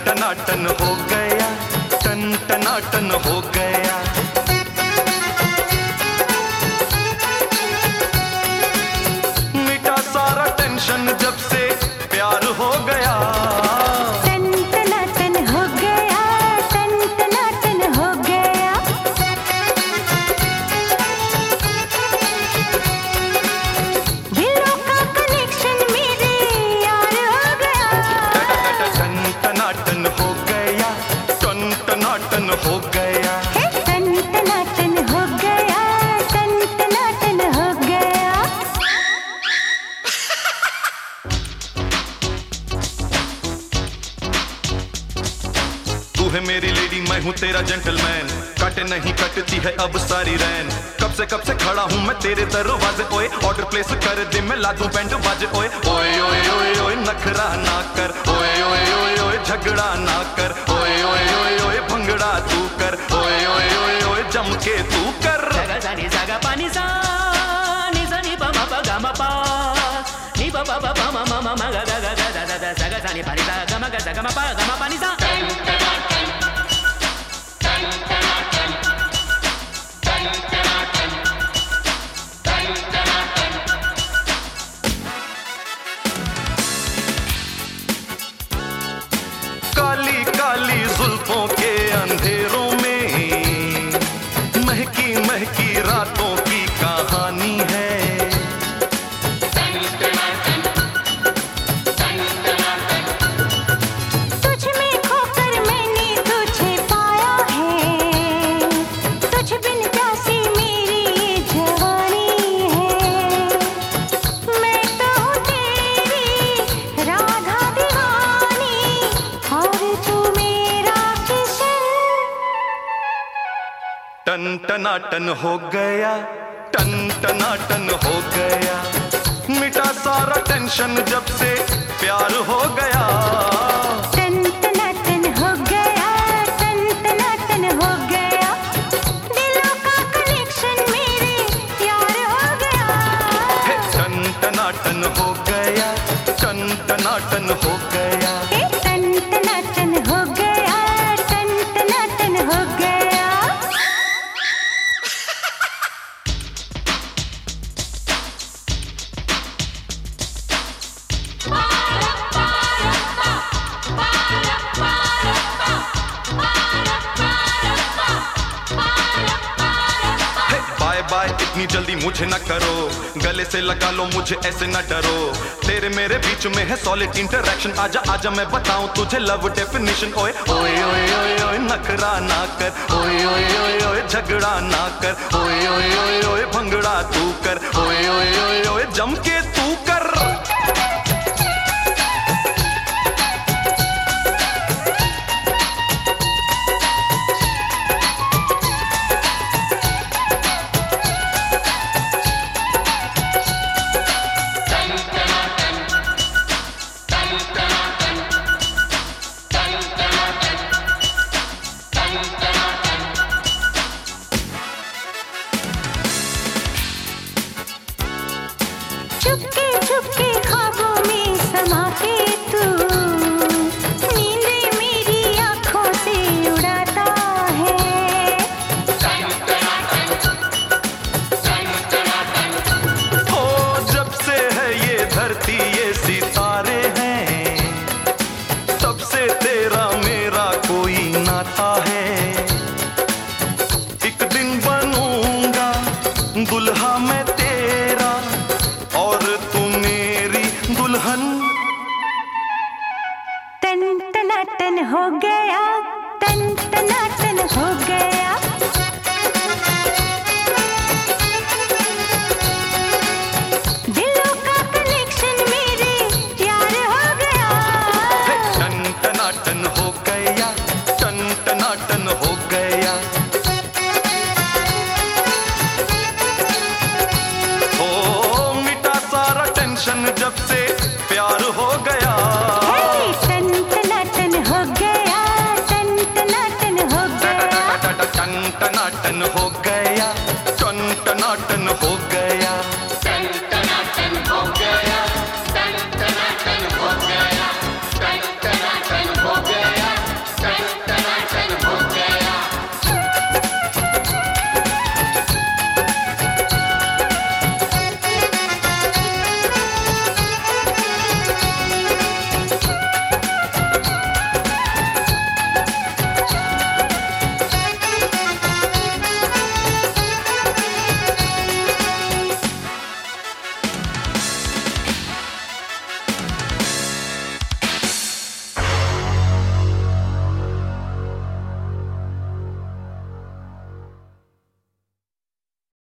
टनाटन हो गया, टन टनाटन हो गया। मिटा सारा टेंशन जब से प्यार हो गया। टन टनाटन हो गया, टन टनाटन हो गया। दिलों का कनेक्शन मेरे यार हो गया। टन टनाटन हो गया, टन टनाटन हो गया। टन टनाटन हो गया, टन टनाटन हो गया। तू है मेरी लेडी, मैं हूँ तेरा जेंटलमैन। काटे नहीं कटती है अब सारी रैन। कब से खड़ा हूँ मैं तेरे दरवाजे। ओए ऑर्डर प्लेस कर दे, मैं ला दूं बैंड बाजे। ओए ओए ओए ओए ओए नखरा ना कर। ओए ओए ओए ओए झगड़ा ना कर। ओए ओए ओए ओए भंगड़ा तू कर। ओए ओए ओए ओए जम के तू कर। सगा सा नि सगा पा नि सा नि पा मा पा गा मा पा नि पा पा पा मा मा मा मा गा गा गा गा गा गा सगा सा नि पा नि सा गा मा गा सा गा मा पा नि सा। काली काली जुल्फों के अंधेरों में महकी महकी रातों की कहानी है। तुझ में खोकर मैंने तुझे पाया है। तुझ बिन प्यासी मेरी ये जवानी है। मैं तो हूँ तेरी राधा दीवानी और तू मेरा किशन। टन टनाटन हो गया, टन टनाटन हो गया। मिटा सारा टेंशन जब से प्यार हो गया। टन टनाटन हो गया, टन टनाटन हो गया। दिलों का कनेक्शन मेरे यार हो गया। टन टनाटन हो गया, टन टनाटन हो गया। टन टनाटन हो गया, टन टनाटन हो गया। बाय बाय इतनी जल्दी मुझे न करो, गले से लगा लो मुझे ऐसे न डरो। तेरे मेरे बीच में है सॉलिड इंटरेक्शन। आजा आजा मैं बताऊं तुझे लव डेफिनेशन। ओए ओए ओए ओए ओए नखरा ना कर। ओए ओए ओए ओए झगड़ा ना कर। ओए ओए ओए ओए भंगड़ा तू कर। ओए ओए ओए ओए जम के तू कर। चुपके चुपके ख्वाबों में समा के तू नींदें मेरी आंखों से उड़ाता है। ओ जब से है ये धरती ये सितारे हैं, तब से तेरा मेरा कोई नाता है। एक दिन बनूंगा दुल्हा मैं तेरा और तू मेरी दुल्हन। टन टनाटन हो गया, टन टनाटन हो गया। दिलों का कनेक्शन मेरे यार हो गया। टन टनाटन हो गया, टन टनाटन हो गया। ओ मिटा सारा टेंशन जब से प्यार हो गया। टन टनाटन हो गया, टन टनाटन हो गया। टन टनाटन हो गया, टन टनाटन हो गया।